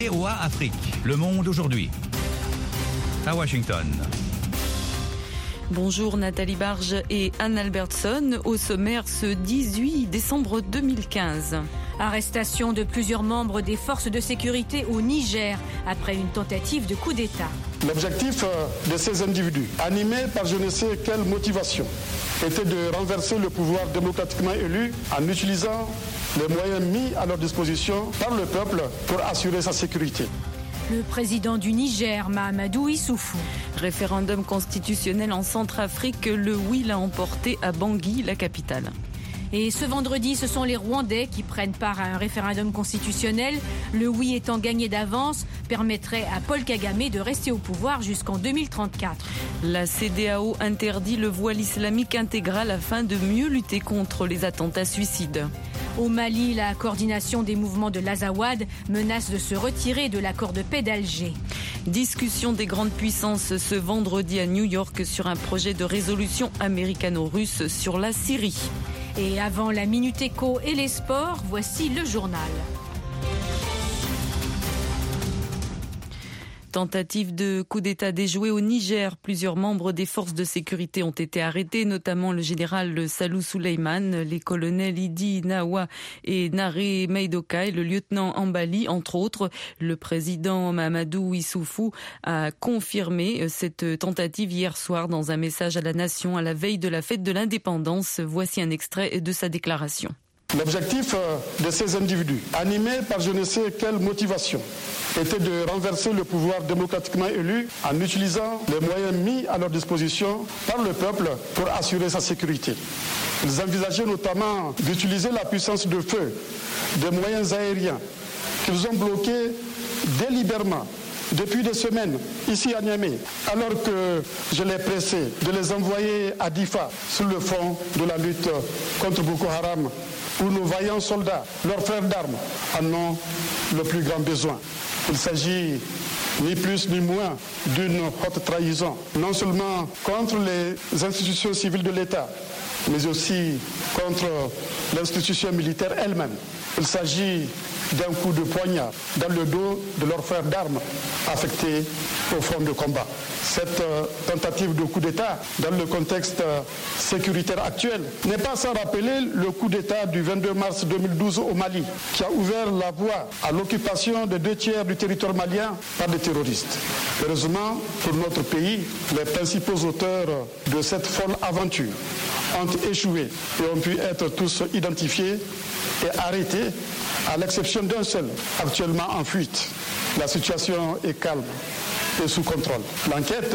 VOA Afrique, le monde aujourd'hui. À Washington. Bonjour Nathalie Barge et Anne Albertson. Au sommaire ce 18 décembre 2015. Arrestation de plusieurs membres des forces de sécurité au Niger après une tentative de coup d'État. L'objectif de ces individus, animés par je ne sais quelle motivation, était de renverser le pouvoir démocratiquement élu en utilisant les moyens mis à leur disposition par le peuple pour assurer sa sécurité. Le président du Niger, Mahamadou Issoufou. Référendum constitutionnel en Centrafrique, le oui l'a emporté à Bangui, la capitale. Et ce vendredi, ce sont les Rwandais qui prennent part à un référendum constitutionnel. Le oui étant gagné d'avance permettrait à Paul Kagame de rester au pouvoir jusqu'en 2034. La CEDEAO interdit le voile islamique intégral afin de mieux lutter contre les attentats suicides. Au Mali, la coordination des mouvements de l'Azawad menace de se retirer de l'accord de paix d'Alger. Discussion des grandes puissances ce vendredi à New York sur un projet de résolution américano-russe sur la Syrie. Et avant la Minute Éco et les sports, voici le journal. Tentative de coup d'État déjouée au Niger. Plusieurs membres des forces de sécurité ont été arrêtés, notamment le général Salou Souleyman, les colonels Idi Nawa et Nare Meidoka et le lieutenant Ambali, entre autres. Le président Mahamadou Issoufou a confirmé cette tentative hier soir dans un message à la nation à la veille de la fête de l'indépendance. Voici un extrait de sa déclaration. L'objectif de ces individus, animés par je ne sais quelle motivation, était de renverser le pouvoir démocratiquement élu en utilisant les moyens mis à leur disposition par le peuple pour assurer sa sécurité. Ils envisageaient notamment d'utiliser la puissance de feu des moyens aériens qu'ils ont bloqués délibérément depuis des semaines, ici à Niamey, alors que je l'ai pressé de les envoyer à Difa sur le front de la lutte contre Boko Haram, où nos vaillants soldats, leurs frères d'armes, en ont le plus grand besoin. Il s'agit ni plus ni moins d'une haute trahison, non seulement contre les institutions civiles de l'État, mais aussi contre l'institution militaire elle-même. Il s'agit d'un coup de poignard dans le dos de leurs frères d'armes affectés au front de combat. Cette tentative de coup d'État, dans le contexte sécuritaire actuel, n'est pas sans rappeler le coup d'État du 22 mars 2012 au Mali, qui a ouvert la voie à l'occupation de 2/3 du territoire malien par des terroristes. Heureusement, pour notre pays, les principaux auteurs de cette folle aventure ont échoué et ont pu être tous identifiés et arrêtés, à l'exception d'un seul, actuellement en fuite. La situation est calme et sous contrôle. L'enquête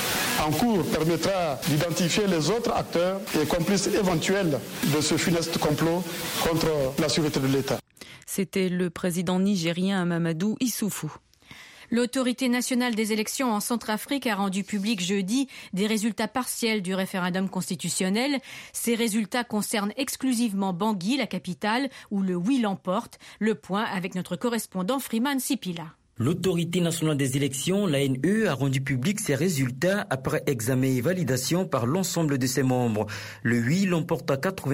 en cours permettra d'identifier les autres acteurs et complices éventuels de ce funeste complot contre la sûreté de l'État. C'était le président nigérien Mahamadou Issoufou. L'autorité nationale des élections en Centrafrique a rendu public jeudi des résultats partiels du référendum constitutionnel. Ces résultats concernent exclusivement Bangui, la capitale, où le oui l'emporte. Le point avec notre correspondant Freeman Sipila. L'autorité nationale des élections, l'ANE, a rendu public ses résultats après examen et validation par l'ensemble de ses membres. Le oui l'emporte à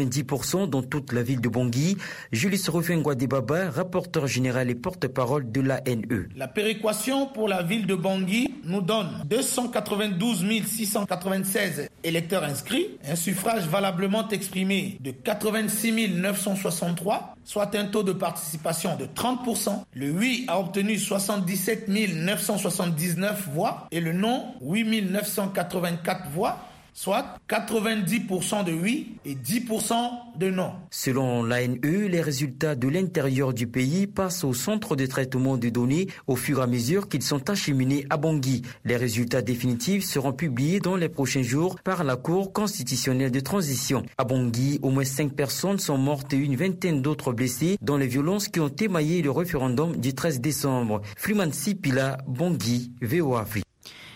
90% dans toute la ville de Bangui. Julius Rufengwa Debaba, rapporteur général et porte-parole de l'ANE. La péréquation pour la ville de Bangui nous donne 292 696 électeurs inscrits, un suffrage valablement exprimé de 86 963, soit un taux de participation de 30%. Le oui a obtenu 77 979 voix et le non 8 984 voix, soit 90% de oui et 10% de non. Selon l'ANE, les résultats de l'intérieur du pays passent au centre de traitement de données au fur et à mesure qu'ils sont acheminés à Bangui. Les résultats définitifs seront publiés dans les prochains jours par la Cour constitutionnelle de transition. À Bangui, au moins 5 personnes sont mortes et une vingtaine d'autres blessées dans les violences qui ont émaillé le référendum du 13 décembre. Freeman Sipila, Bangui, VOA Afrique.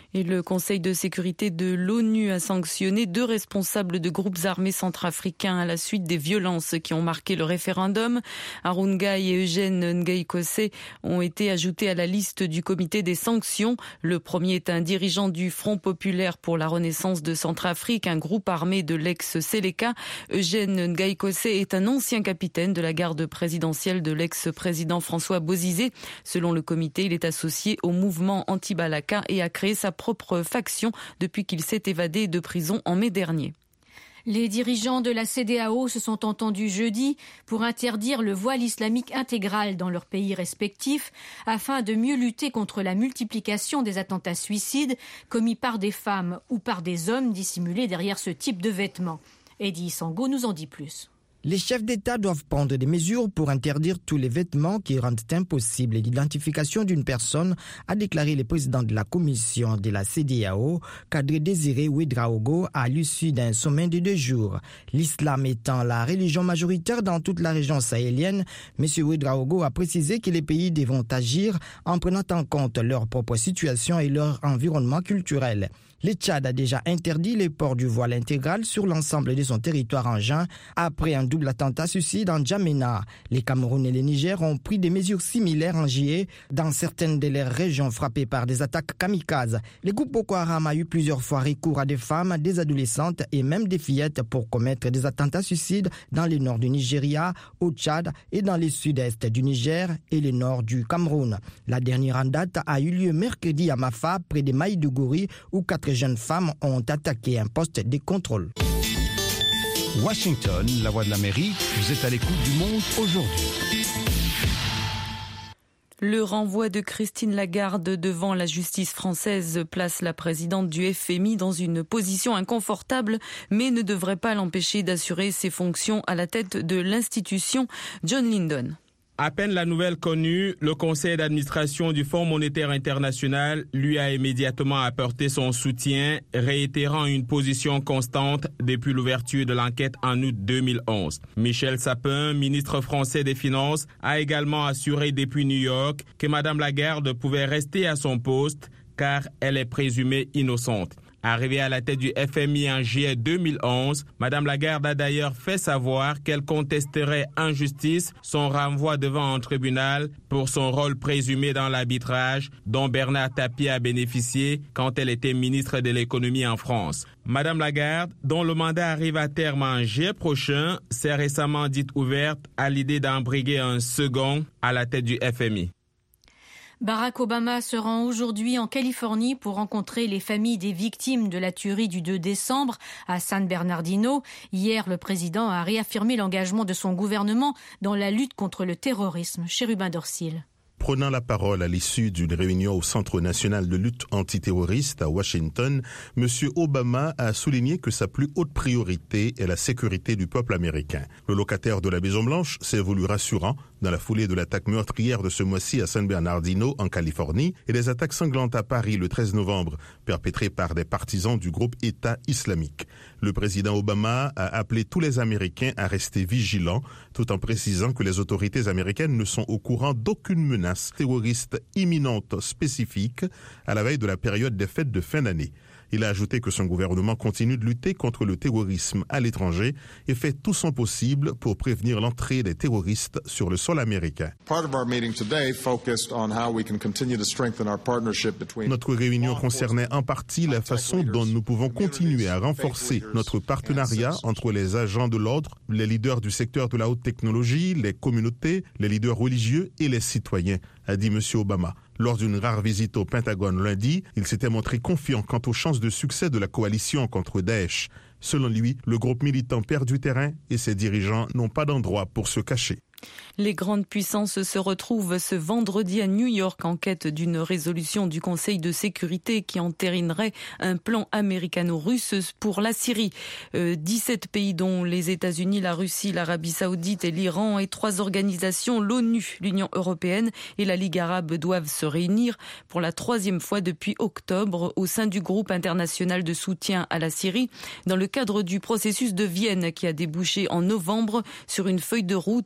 Et le Conseil de sécurité de l'ONU a sanctionné 2 responsables de groupes armés centrafricains à la suite des violences qui ont marqué le référendum. Haroun Gaye et Eugène Ngaï Kossé ont été ajoutés à la liste du comité des sanctions. Le premier est un dirigeant du Front populaire pour la renaissance de Centrafrique, un groupe armé de l'ex-Séléka. Eugène Ngaï Kossé est un ancien capitaine de la garde présidentielle de l'ex-président François Bozizé. Selon le comité, il est associé au mouvement anti-Balaka et a créé sa propre faction depuis qu'il s'est évadé de prison en mai dernier. Les dirigeants de la CEDEAO se sont entendus jeudi pour interdire le voile islamique intégral dans leurs pays respectifs afin de mieux lutter contre la multiplication des attentats suicides commis par des femmes ou par des hommes dissimulés derrière ce type de vêtements. Eddie Sango nous en dit plus. Les chefs d'État doivent prendre des mesures pour interdire tous les vêtements qui rendent impossible l'identification d'une personne, a déclaré le président de la commission de la CEDEAO, Kadri Désiré Ouédraogo, à l'issue d'un sommet de 2 jours. L'islam étant la religion majoritaire dans toute la région sahélienne, M. Ouédraogo a précisé que les pays devront agir en prenant en compte leur propre situation et leur environnement culturel. Le Tchad a déjà interdit le port du voile intégral sur l'ensemble de son territoire en juin après un double attentat suicide en Djamena. Les Cameroun et le Niger ont pris des mesures similaires en juillet dans certaines de leurs régions frappées par des attaques kamikazes. Le groupe Boko Haram a eu plusieurs fois recours à des femmes, des adolescentes et même des fillettes pour commettre des attentats suicides dans le nord du Nigeria, au Tchad et dans le sud-est du Niger et le nord du Cameroun. La dernière en date a eu lieu mercredi à Mafa, près de Maïdougouri, où 4 jeunes femmes ont attaqué un poste de contrôle. Washington, la voix de l'Amérique, vous êtes à l'écoute du monde aujourd'hui. Le renvoi de Christine Lagarde devant la justice française place la présidente du FMI dans une position inconfortable, mais ne devrait pas l'empêcher d'assurer ses fonctions à la tête de l'institution. John Lyndon. À peine la nouvelle connue, le conseil d'administration du Fonds monétaire international lui a immédiatement apporté son soutien, réitérant une position constante depuis l'ouverture de l'enquête en août 2011. Michel Sapin, ministre français des Finances, a également assuré depuis New York que Mme Lagarde pouvait rester à son poste car elle est présumée innocente. Arrivée à la tête du FMI en juillet 2011, Mme Lagarde a d'ailleurs fait savoir qu'elle contesterait en justice son renvoi devant un tribunal pour son rôle présumé dans l'arbitrage dont Bernard Tapie a bénéficié quand elle était ministre de l'économie en France. Mme Lagarde, dont le mandat arrive à terme en juillet prochain, s'est récemment dite ouverte à l'idée d'embriguer un second à la tête du FMI. Barack Obama se rend aujourd'hui en Californie pour rencontrer les familles des victimes de la tuerie du 2 décembre à San Bernardino. Hier, le président a réaffirmé l'engagement de son gouvernement dans la lutte contre le terrorisme. Chérubin Dorsil. Prenant la parole à l'issue d'une réunion au Centre national de lutte antiterroriste à Washington, M. Obama a souligné que sa plus haute priorité est la sécurité du peuple américain. Le locataire de la Maison-Blanche s'est voulu rassurant dans la foulée de l'attaque meurtrière de ce mois-ci à San Bernardino, en Californie, et des attaques sanglantes à Paris le 13 novembre, perpétrées par des partisans du groupe État islamique. Le président Obama a appelé tous les Américains à rester vigilants, tout en précisant que les autorités américaines ne sont au courant d'aucune menace terroriste imminente spécifique à la veille de la période des fêtes de fin d'année. Il a ajouté que son gouvernement continue de lutter contre le terrorisme à l'étranger et fait tout son possible pour prévenir l'entrée des terroristes sur le sol américain. Notre réunion concernait en partie la façon dont nous pouvons continuer à renforcer notre partenariat entre les agents de l'ordre, les leaders du secteur de la haute technologie, les communautés, les leaders religieux et les citoyens, a dit M. Obama. Lors d'une rare visite au Pentagone lundi, il s'était montré confiant quant aux chances de succès de la coalition contre Daesh. Selon lui, le groupe militant perd du terrain et ses dirigeants n'ont pas d'endroit pour se cacher. Les grandes puissances se retrouvent ce vendredi à New York en quête d'une résolution du Conseil de sécurité qui entérinerait un plan américano-russe pour la Syrie. 17 pays dont les États-Unis, la Russie, l'Arabie Saoudite et l'Iran et 3 organisations, l'ONU, l'Union européenne et la Ligue arabe doivent se réunir pour la 3e fois depuis octobre au sein du groupe international de soutien à la Syrie dans le cadre du processus de Vienne qui a débouché en novembre sur une feuille de route pour la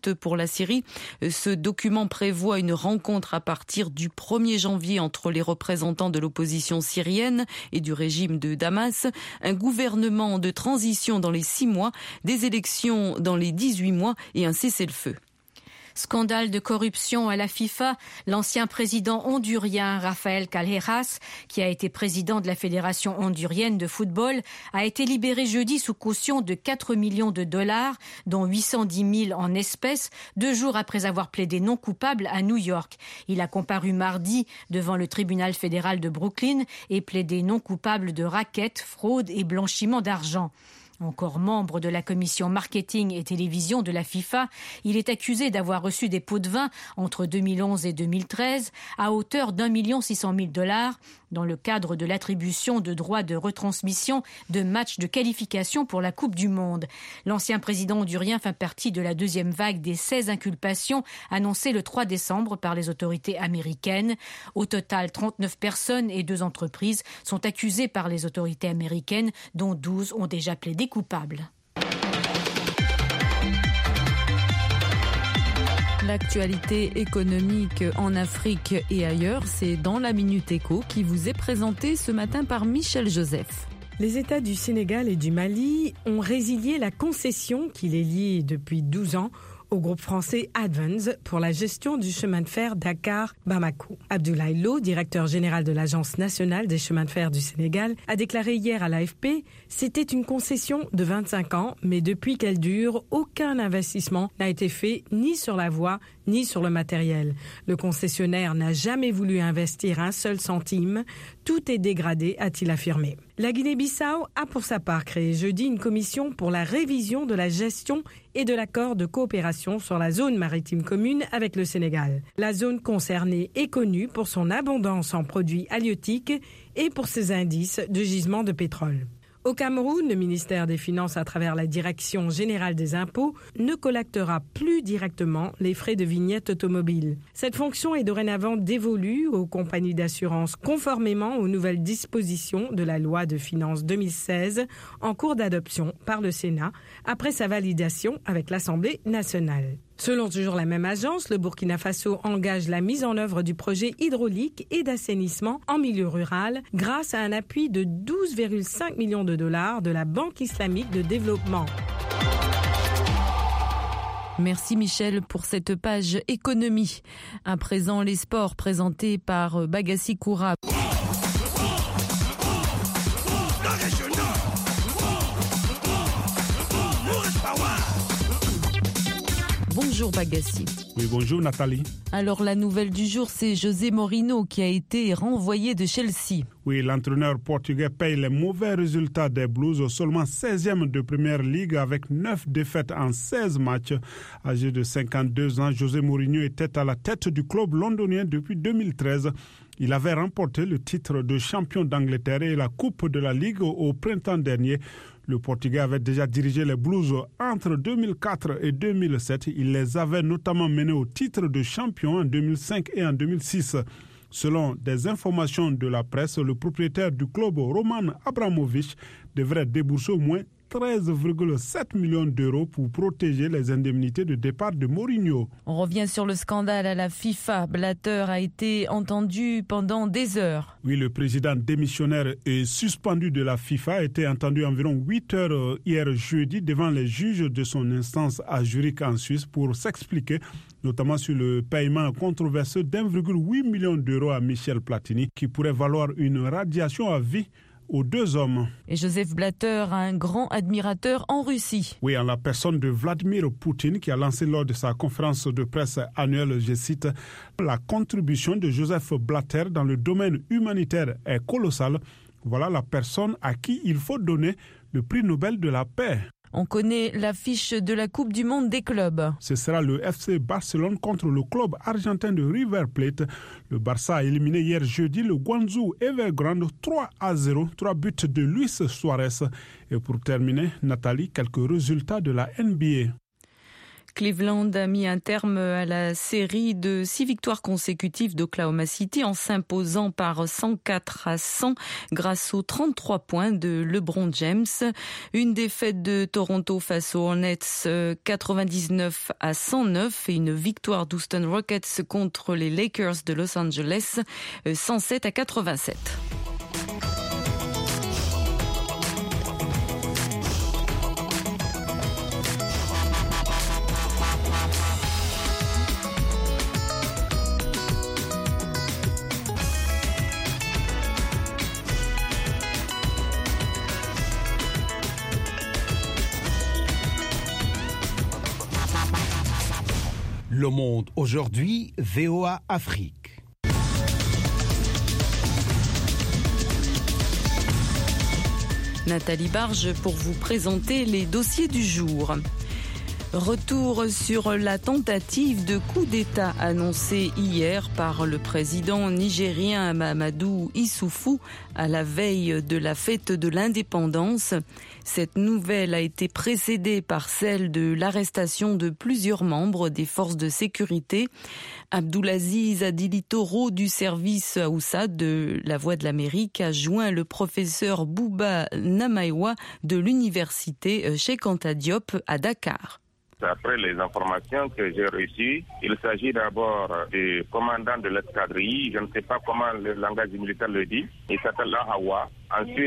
la Syrie. Ce document prévoit une rencontre à partir du 1er janvier entre les représentants de l'opposition syrienne et du régime de Damas, un gouvernement de transition dans les 6 mois, des élections dans les 18 mois et un cessez-le-feu. Scandale de corruption à la FIFA, l'ancien président hondurien Rafael Callejas, qui a été président de la Fédération hondurienne de football, a été libéré jeudi sous caution de 4 millions de dollars, dont 810 000 en espèces, 2 jours après avoir plaidé non coupable à New York. Il a comparu mardi devant le tribunal fédéral de Brooklyn et plaidé non coupable de racket, fraude et blanchiment d'argent. Encore membre de la commission marketing et télévision de la FIFA, il est accusé d'avoir reçu des pots de vin entre 2011 et 2013 à hauteur d'1 600 000 $ dans le cadre de l'attribution de droits de retransmission de matchs de qualification pour la Coupe du Monde. L'ancien président hondurien fait partie de la deuxième vague des 16 inculpations annoncées le 3 décembre par les autorités américaines. Au total, 39 personnes et 2 entreprises sont accusées par les autorités américaines, dont 12 ont déjà plaidé coupables. L'actualité économique en Afrique et ailleurs, c'est dans la Minute Éco qui vous est présentée ce matin par Michel Joseph. Les États du Sénégal et du Mali ont résilié la concession qui les lie depuis 12 ans au groupe français Advance pour la gestion du chemin de fer Dakar-Bamako. Abdoulaye Lo, directeur général de l'Agence nationale des chemins de fer du Sénégal, a déclaré hier à l'AFP « C'était une concession de 25 ans, mais depuis qu'elle dure, aucun investissement n'a été fait ni sur la voie ni sur le matériel. Le concessionnaire n'a jamais voulu investir un seul centime. Tout est dégradé », a-t-il affirmé. La Guinée-Bissau a pour sa part créé jeudi une commission pour la révision de la gestion et de l'accord de coopération sur la zone maritime commune avec le Sénégal. La zone concernée est connue pour son abondance en produits halieutiques et pour ses indices de gisements de pétrole. Au Cameroun, le ministère des Finances, à travers la Direction générale des impôts, ne collectera plus directement les frais de vignette automobile. Cette fonction est dorénavant dévolue aux compagnies d'assurance conformément aux nouvelles dispositions de la loi de finances 2016 en cours d'adoption par le Sénat après sa validation avec l'Assemblée nationale. Selon toujours la même agence, le Burkina Faso engage la mise en œuvre du projet hydraulique et d'assainissement en milieu rural grâce à un appui de 12,5 millions de dollars de la Banque islamique de développement. Merci Michel pour cette page économie. À présent, les sports présentés par Bagassi Koura. Bonjour Bagassi. Oui, bonjour Nathalie. Alors la nouvelle du jour, c'est José Mourinho qui a été renvoyé de Chelsea. Oui, l'entraîneur portugais paye les mauvais résultats des Blues, seulement 16e de Première Ligue avec 9 défaites en 16 matchs. Âgé de 52 ans, José Mourinho était à la tête du club londonien depuis 2013. Il avait remporté le titre de champion d'Angleterre et la Coupe de la Ligue au printemps dernier. Le Portugais avait déjà dirigé les Blues entre 2004 et 2007. Il les avait notamment menés au titre de champion en 2005 et en 2006. Selon des informations de la presse, le propriétaire du club, Roman Abramovich, devrait débourser au moins 13,7 millions d'euros pour protéger les indemnités de départ de Mourinho. On revient sur le scandale à la FIFA. Blatter a été entendu pendant des heures. Oui, le président démissionnaire et suspendu de la FIFA a été entendu environ 8 heures hier jeudi devant les juges de son instance à Zurich en Suisse pour s'expliquer, notamment sur le paiement controversé d'1,8 million d'euros à Michel Platini qui pourrait valoir une radiation à vie aux 2 hommes. Et Joseph Blatter, un grand admirateur en Russie. Oui, en la personne de Vladimir Poutine qui a lancé lors de sa conférence de presse annuelle, je cite, « La contribution de Joseph Blatter dans le domaine humanitaire est colossale. Voilà la personne à qui il faut donner le prix Nobel de la paix. » On connaît l'affiche de la Coupe du Monde des clubs. Ce sera le FC Barcelone contre le club argentin de River Plate. Le Barça a éliminé hier jeudi le Guangzhou Evergrande 3-0, 3 buts de Luis Suarez. Et pour terminer, Nathalie, quelques résultats de la NBA. Cleveland a mis un terme à la série de 6 victoires consécutives d'Oklahoma City en s'imposant par 104-100 grâce aux 33 points de LeBron James. Une défaite de Toronto face aux Hornets 99-109 et une victoire d'Houston Rockets contre les Lakers de Los Angeles 107-87. Le Monde aujourd'hui, VOA Afrique. Nathalie Barge pour vous présenter les dossiers du jour. Retour sur la tentative de coup d'État annoncée hier par le président nigérien Mahamadou Issoufou à la veille de la fête de l'indépendance. Cette nouvelle a été précédée par celle de l'arrestation de plusieurs membres des forces de sécurité. Abdoulaziz Adili Toro du service Aoussa de La Voix de l'Amérique a joint le professeur Bouba Namaïwa de l'université Cheikh Anta Diop à Dakar. Après les informations que j'ai reçues, il s'agit d'abord du commandant de l'escadrille, je ne sais pas comment le langage militaire le dit, il s'appelle Ahawa. Ensuite,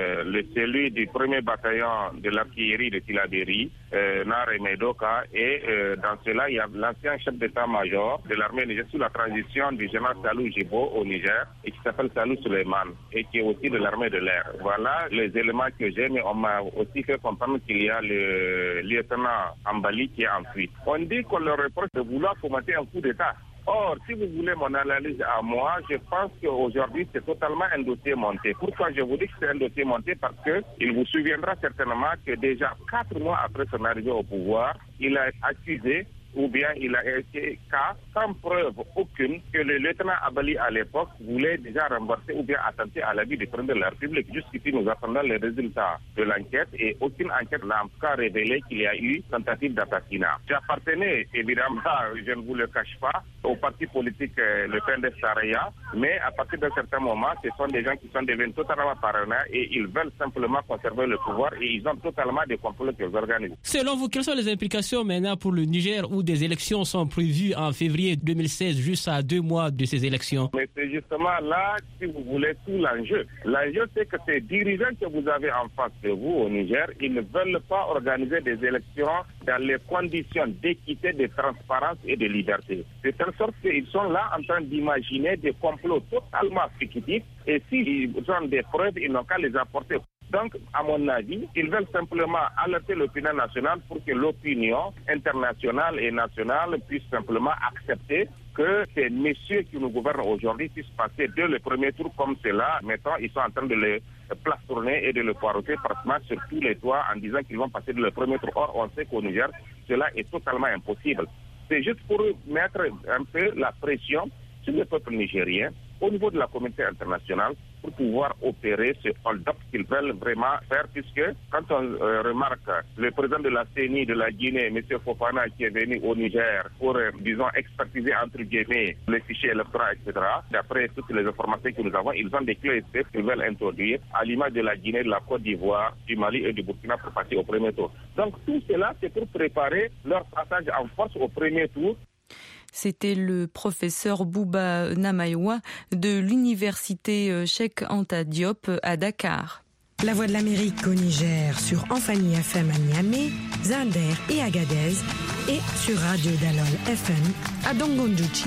celui du premier bataillon de l'artillerie de Tilaberi, Nare Medoka, et dans cela, il y a l'ancien chef d'état-major de l'armée nigérienne sous la transition du général Salou Jibo au Niger, et qui s'appelle Salou Suleiman, et qui est aussi de l'armée de l'air. Voilà les éléments que j'ai, mais on m'a aussi fait comprendre qu'il y a le lieutenant Ambali qui est en fuite. On dit qu'on leur reproche de vouloir fomenter un coup d'État. Or, si vous voulez mon analyse à moi, je pense qu'aujourd'hui, c'est totalement un dossier monté. Pourquoi je vous dis que c'est un dossier monté? Parce que il vous souviendra certainement que déjà 4 mois après son arrivée au pouvoir, il a accusé ou bien il a été cas sans preuve aucune que le lieutenant Abali à l'époque voulait déjà renverser ou bien attenter à la vie du président de la République. Jusqu'ici, nous attendons les résultats de l'enquête et aucune enquête n'a en tout cas révélé qu'il y a eu tentative d'assassinat. J'appartenais évidemment, je ne vous le cache pas, au parti politique le PNDS Saraya, mais à partir d'un certain moment, ce sont des gens qui sont devenus totalement paranoïaques et ils veulent simplement conserver le pouvoir et ils ont totalement des complots qu'ils organisent. Selon vous, quelles sont les implications maintenant pour le Niger où des élections sont prévues en février 2016, juste à 2 mois de ces élections? Mais c'est justement là, si vous voulez, tout l'enjeu. L'enjeu, c'est que ces dirigeants que vous avez en face de vous au Niger, ils ne veulent pas organiser des élections dans les conditions d'équité, de transparence et de liberté. De telle sorte qu'ils sont là en train d'imaginer des complots totalement fictifs et s'ils ont des preuves, ils n'ont qu'à les apporter. Donc, à mon avis, ils veulent simplement alerter l'opinion nationale pour que l'opinion internationale et nationale puisse simplement accepter que ces messieurs qui nous gouvernent aujourd'hui puissent passer dès le premier tour comme cela. Maintenant, ils sont en train de le plastourner et de le poireauter pratiquement sur tous les toits en disant qu'ils vont passer dès le premier tour. Or, on sait qu'au Niger, cela est totalement impossible. C'est juste pour mettre un peu la pression sur le peuple nigérien au niveau de la communauté internationale pour pouvoir opérer ce hold-up qu'ils veulent vraiment faire, puisque quand on remarque le président de la CENI de la Guinée, M. Fofana, qui est venu au Niger pour, disons, expertiser entre guillemets les fichiers électoraux, etc., d'après toutes les informations que nous avons, ils ont des clés qu'ils veulent introduire à l'image de la Guinée, de la Côte d'Ivoire, du Mali et du Burkina pour passer au premier tour. Donc tout cela, c'est pour préparer leur passage en force au premier tour. C'était le professeur Bouba Namaïwa de l'université Cheikh Anta Diop à Dakar. La Voix de l'Amérique au Niger sur Amphani FM à Niamey, Zinder et Agadez et sur Radio Dalol FM à Dongondouchi.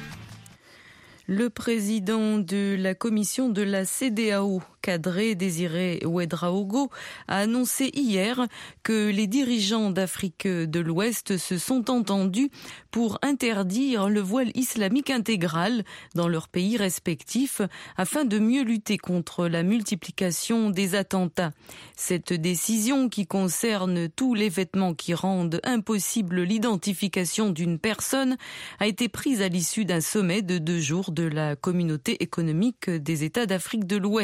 Le président de la commission de la CEDEAO, Kadri Désiré Ouédraogo, a annoncé hier que les dirigeants d'Afrique de l'Ouest se sont entendus pour interdire le voile islamique intégral dans leurs pays respectifs afin de mieux lutter contre la multiplication des attentats. Cette décision, qui concerne tous les vêtements qui rendent impossible l'identification d'une personne, a été prise à l'issue d'un sommet de 2 jours de la communauté économique des États d'Afrique de l'Ouest.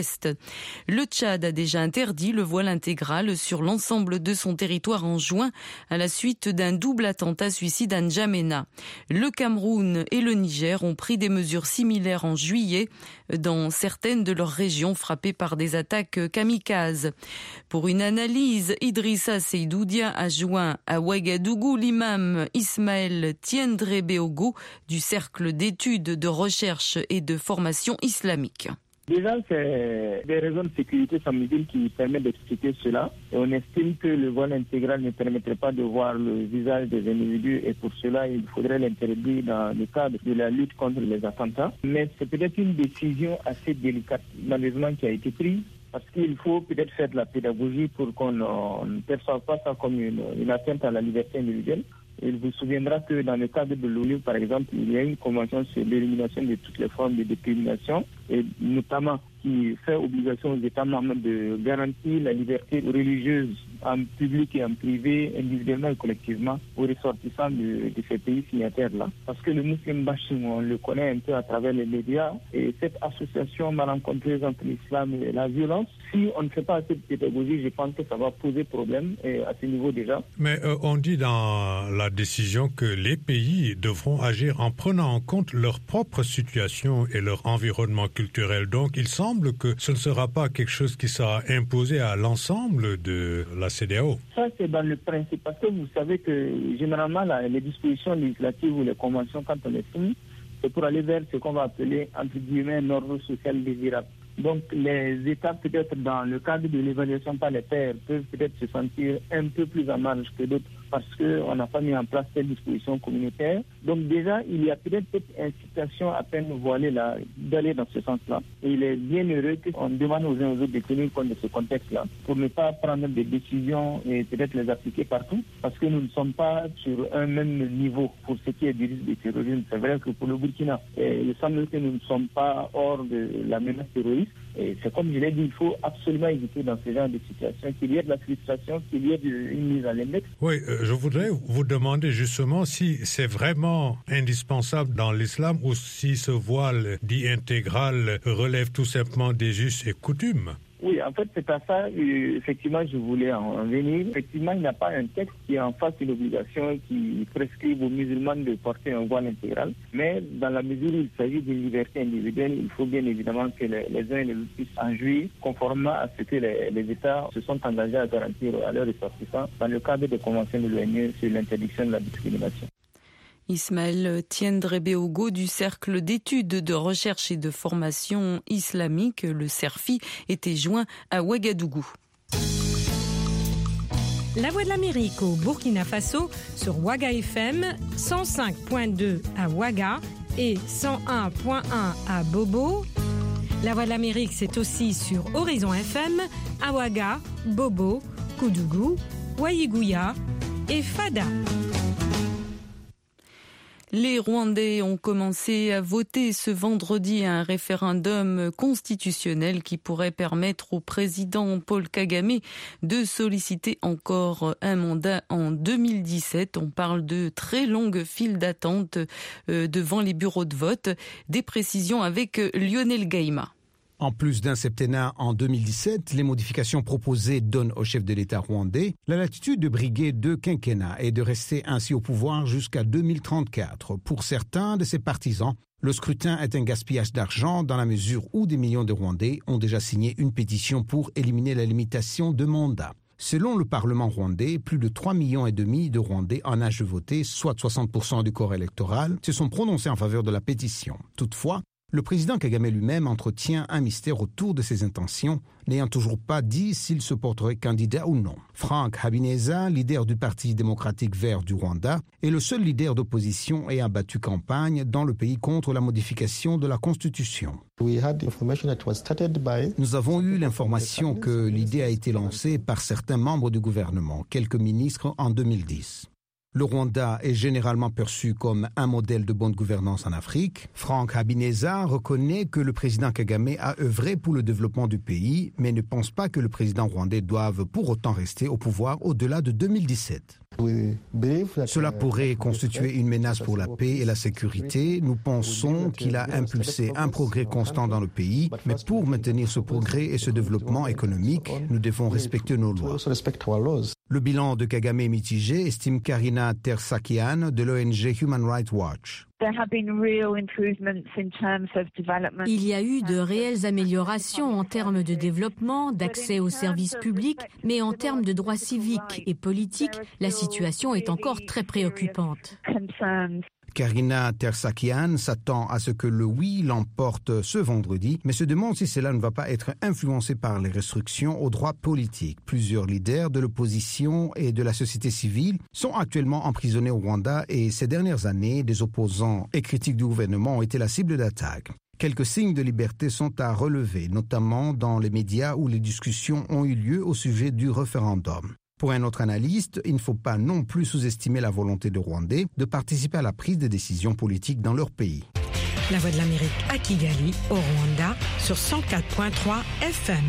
Le Tchad a déjà interdit le voile intégral sur l'ensemble de son territoire en juin à la suite d'un double attentat suicide à N'Djamena. Le Cameroun et le Niger ont pris des mesures similaires en juillet dans certaines de leurs régions frappées par des attaques kamikazes. Pour une analyse, Idrissa Seydoudia a joint à Ouagadougou l'imam Ismaël Tiendré-Beogo du Cercle d'études, de recherche et de formation islamique. Déjà, c'est des raisons de sécurité semble-t-il qui permettent d'expliquer cela. Et on estime que le voile intégral ne permettrait pas de voir le visage des individus et pour cela, il faudrait l'interdire dans le cadre de la lutte contre les attentats. Mais c'est peut-être une décision assez délicate, malheureusement, qui a été prise. Parce qu'il faut peut-être faire de la pédagogie pour qu'on ne perçoive pas ça comme une atteinte à la liberté individuelle. Il vous souviendra que dans le cadre de l'ONU, par exemple, il y a une convention sur l'élimination de toutes les formes de discrimination, et notamment qui fait obligation aux États membres de garantir la liberté religieuse en public et en privé, individuellement et collectivement, aux ressortissants de ces pays signataires-là. Parce que le musulman bashing, on le connaît un peu à travers les médias, et cette association malencontreuse entre l'islam et la violence, si on ne fait pas assez de pédagogie, je pense que ça va poser problème à ce niveau déjà. Mais on dit dans la décision que les pays devront agir en prenant en compte leur propre situation et leur environnement culturel. Donc il semble que ce ne sera pas quelque chose qui sera imposé à l'ensemble de la CEDEAO. Ça, c'est dans le principe. Parce que vous savez que généralement, les dispositions législatives ou les conventions, quand on les signe, c'est pour aller vers ce qu'on va appeler, entre guillemets, un ordre social désirable. Donc les États, peut-être dans le cadre de l'évaluation par les pairs, peuvent peut-être se sentir un peu plus en marge que d'autres parce qu'on n'a pas mis en place cette disposition communautaire. Donc déjà, il y a peut-être cette incitation à peine voilée là, d'aller dans ce sens-là. Et il est bien heureux qu'on demande aux uns aux autres de tenir compte de ce contexte-là pour ne pas prendre des décisions et peut-être les appliquer partout parce que nous ne sommes pas sur un même niveau pour ce qui est du risque de terrorisme. C'est vrai que pour le Burkina, il semble que nous ne sommes pas hors de la menace terroriste. Et c'est comme je l'ai dit, il faut absolument éviter dans ce genre de situation qu'il y ait de la frustration, qu'il y ait une mise à l'index. Oui, je voudrais vous demander justement si c'est vraiment indispensable dans l'islam ou si ce voile dit intégral relève tout simplement des us et coutumes. Oui, en fait, c'est à ça, effectivement, je voulais en venir. Effectivement, il n'y a pas un texte qui en fasse une obligation qui prescrive aux musulmans de porter un voile intégral. Mais dans la mesure où il s'agit d'une liberté individuelle, il faut bien évidemment que les uns et les autres puissent en jouir, conformément à ce que les États se sont engagés à garantir à leurs ressortissants dans le cadre des conventions de l'ONU sur l'interdiction de la discrimination. Ismaël Tiendré-Beogo du Cercle d'études, de recherche et de formation islamique, le CERFI, était joint à Ouagadougou. La Voix de l'Amérique au Burkina Faso sur Ouaga FM, 105.2 à Ouaga et 101.1 à Bobo. La Voix de l'Amérique, c'est aussi sur Horizon FM, à Ouaga, Bobo, Koudougou, Waïgouya et Fada. Les Rwandais ont commencé à voter ce vendredi un référendum constitutionnel qui pourrait permettre au président Paul Kagame de solliciter encore un mandat en 2017. On parle de très longues files d'attente devant les bureaux de vote. Des précisions avec Lionel Gaïma. En plus d'un septennat en 2017, les modifications proposées donnent au chef de l'État rwandais la latitude de briguer 2 quinquennats et de rester ainsi au pouvoir jusqu'à 2034. Pour certains de ses partisans, le scrutin est un gaspillage d'argent dans la mesure où des millions de Rwandais ont déjà signé une pétition pour éliminer la limitation de mandat. Selon le Parlement rwandais, plus de 3,5 millions de Rwandais en âge de voter, soit 60% du corps électoral, se sont prononcés en faveur de la pétition. Toutefois, le président Kagame lui-même entretient un mystère autour de ses intentions, n'ayant toujours pas dit s'il se porterait candidat ou non. Frank Habineza, leader du Parti démocratique vert du Rwanda, est le seul leader d'opposition ayant battu campagne dans le pays contre la modification de la Constitution. Nous avons eu l'information que l'idée a été lancée par certains membres du gouvernement, quelques ministres en 2010. Le Rwanda est généralement perçu comme un modèle de bonne gouvernance en Afrique. Franck Habineza reconnaît que le président Kagame a œuvré pour le développement du pays, mais ne pense pas que le président rwandais doive pour autant rester au pouvoir au-delà de 2017. Cela pourrait constituer une menace pour la paix et la sécurité. Nous pensons qu'il a impulsé un progrès constant dans le pays, mais pour maintenir ce progrès et ce développement économique, nous devons respecter nos lois. Le bilan de Kagame est mitigé, estime Karina Tersakian de l'ONG Human Rights Watch. Il y a eu de réelles améliorations en termes de développement, d'accès aux services publics, mais en termes de droits civiques et politiques, la situation est encore très préoccupante. Karina Tersakian s'attend à ce que le oui l'emporte ce vendredi, mais se demande si cela ne va pas être influencé par les restrictions aux droits politiques. Plusieurs leaders de l'opposition et de la société civile sont actuellement emprisonnés au Rwanda et ces dernières années, des opposants et critiques du gouvernement ont été la cible d'attaques. Quelques signes de liberté sont à relever, notamment dans les médias où les discussions ont eu lieu au sujet du référendum. Pour un autre analyste, il ne faut pas non plus sous-estimer la volonté des Rwandais de participer à la prise de décisions politiques dans leur pays. La Voix de l'Amérique à Kigali, au Rwanda, sur 104.3 FM.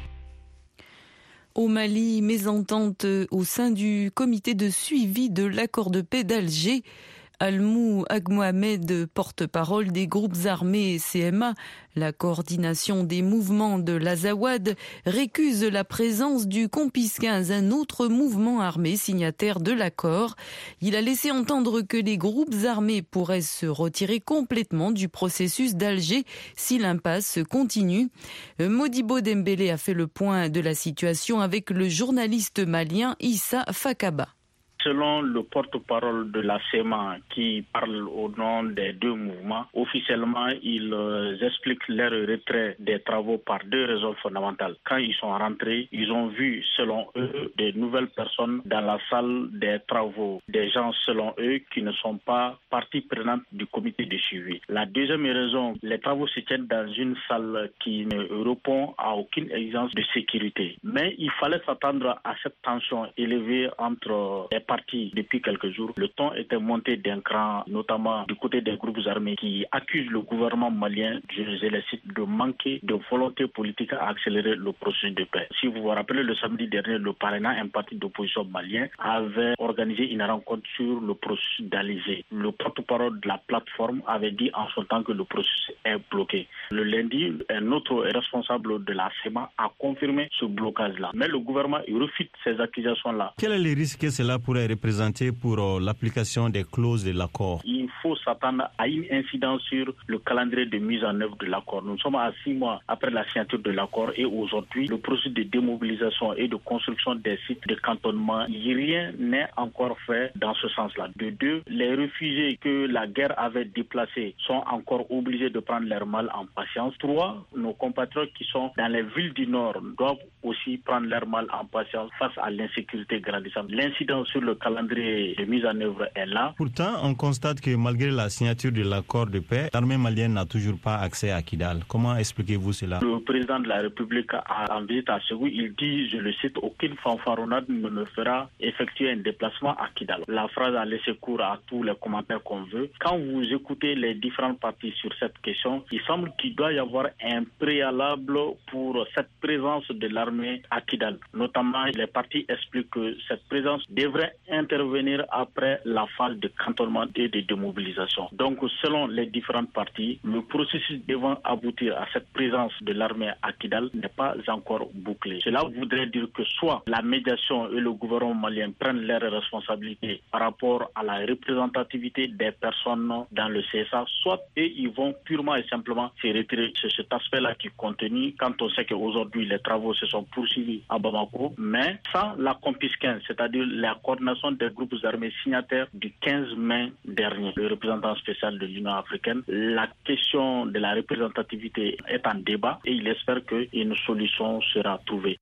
Au Mali, mésentente au sein du comité de suivi de l'accord de paix d'Alger. Almou Agmohamed, porte-parole des groupes armés CMA, la coordination des mouvements de l'Azawad, récuse la présence du Compis 15, un autre mouvement armé signataire de l'accord. Il a laissé entendre que les groupes armés pourraient se retirer complètement du processus d'Alger si l'impasse continue. Modibo Dembélé a fait le point de la situation avec le journaliste malien Issa Fakaba. Selon le porte-parole de la CEMA qui parle au nom des deux mouvements, officiellement, ils expliquent leur retrait des travaux par deux raisons fondamentales. Quand ils sont rentrés, ils ont vu, selon eux, des nouvelles personnes dans la salle des travaux. Des gens, selon eux, qui ne sont pas partie prenante du comité de suivi. La deuxième raison, les travaux se tiennent dans une salle qui ne répond à aucune exigence de sécurité. Mais il fallait s'attendre à cette tension élevée entre les parti depuis quelques jours. Le ton était monté d'un cran, notamment du côté des groupes armés qui accusent le gouvernement malien, je les cite, de manquer de volonté politique à accélérer le processus de paix. Si vous vous rappelez, le samedi dernier, le Parena, un parti d'opposition malien, avait organisé une rencontre sur le processus d'Alger. Le porte-parole de la plateforme avait dit en son temps que le processus est bloqué. Le lundi, un autre responsable de la CEMA a confirmé ce blocage-là. Mais le gouvernement refute ces accusations-là. Quel est le risque que cela pourrait représenter pour l'application des clauses de l'accord? Il faut s'attendre à une incidence sur le calendrier de mise en œuvre de l'accord. Nous sommes à 6 mois après la signature de l'accord et aujourd'hui, le processus de démobilisation et de construction des sites de cantonnement, rien n'est encore fait dans ce sens-là. De deux, les réfugiés que la guerre avait déplacés sont encore obligés de prendre leur mal en patience. Trois, nos compatriotes qui sont dans les villes du Nord doivent aussi prendre leur mal en patience face à l'insécurité grandissante. L'incidence sur le calendrier de mise en œuvre est là. Pourtant, on constate que malgré la signature de l'accord de paix, l'armée malienne n'a toujours pas accès à Kidal. Comment expliquez-vous cela? Le président de la République en visite à Ségou, il dit, je le cite, aucune fanfaronnade ne me fera effectuer un déplacement à Kidal. La phrase a laissé cours à tous les commentaires qu'on veut. Quand vous écoutez les différentes parties sur cette question, il semble qu'il doit y avoir un préalable pour cette présence de l'armée à Kidal. Notamment, les parties expliquent que cette présence devrait intervenir après la phase de cantonnement et de démobilisation. Donc, selon les différentes parties, le processus devant aboutir à cette présence de l'armée à Kidal n'est pas encore bouclé. Cela voudrait dire que soit la médiation et le gouvernement malien prennent leurs responsabilités par rapport à la représentativité des personnes dans le CSA, soit ils vont purement et simplement se retirer. C'est cet aspect-là qui est contenu quand on sait qu'aujourd'hui les travaux se sont poursuivis à Bamako, mais sans la Compis 15, c'est-à-dire la coordination des groupes armés signataires du 15 mai dernier. Le représentant spécial de l'Union africaine, la question de la représentativité est en débat et il espère qu'une solution sera trouvée.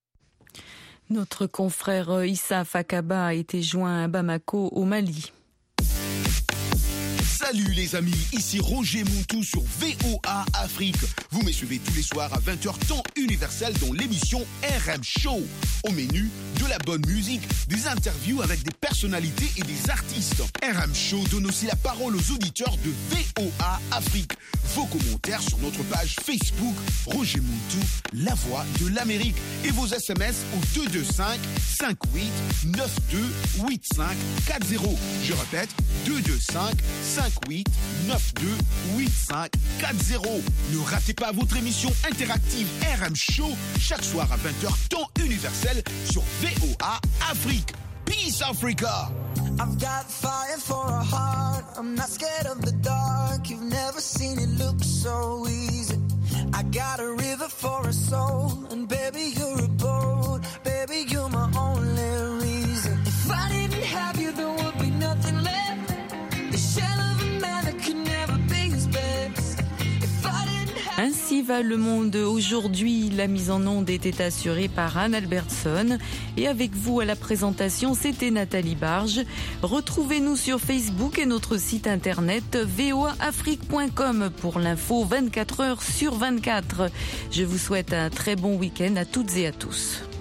Notre confrère Issa Fakaba a été joint à Bamako au Mali. Salut les amis, ici Roger Montou sur VOA Afrique. Vous me suivez tous les soirs à 20h temps universel dans l'émission RM Show. Au menu, de la bonne musique, des interviews avec des personnalités et des artistes. RM Show donne aussi la parole aux auditeurs de VOA Afrique. Vos commentaires sur notre page Facebook Roger Montou, la voix de l'Amérique. Et vos SMS au 225 58 92 85 40. Je répète, 225 58 92 85 40. Ne ratez pas votre émission interactive RM Show chaque soir à 20h temps universel sur VOA Afrique. Peace Africa. I've got fire for a heart. I'm not scared of the dark. You've never seen it look so easy. I got a river for a soul, and baby you're a boat. Baby you're my only reason. If I didn't have you, there would be nothing left. The shell of a man that could never be his best. Ainsi va le monde aujourd'hui. La mise en onde était assurée par Anne Albertson. Et avec vous à la présentation, c'était Nathalie Barge. Retrouvez-nous sur Facebook et notre site internet voaafrique.com pour l'info 24 heures sur 24. Je vous souhaite un très bon week-end à toutes et à tous.